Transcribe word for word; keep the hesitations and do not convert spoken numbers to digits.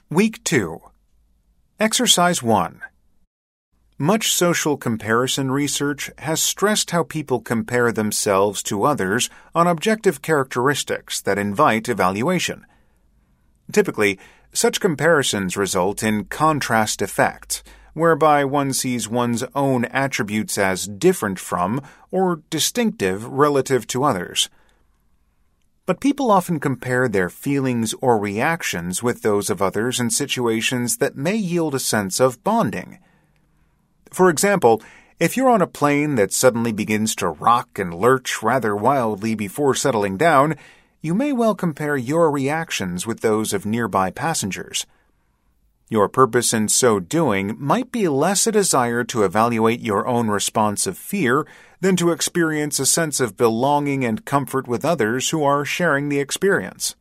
Week two. Exercise one. Much social comparison research has stressed how people compare themselves to others on objective characteristics that invite evaluation. Typically, such comparisons result in contrast effects, whereby one sees one's own attributes as different from or distinctive relative to others. But people often compare their feelings or reactions with those of others in situations that may yield a sense of bonding. For example, if you're on a plane that suddenly begins to rock and lurch rather wildly before settling down, you may well compare your reactions with those of nearby passengers. Your purpose in so doing might be less a desire to evaluate your own response of fear than to experience a sense of belonging and comfort with others who are sharing the experience.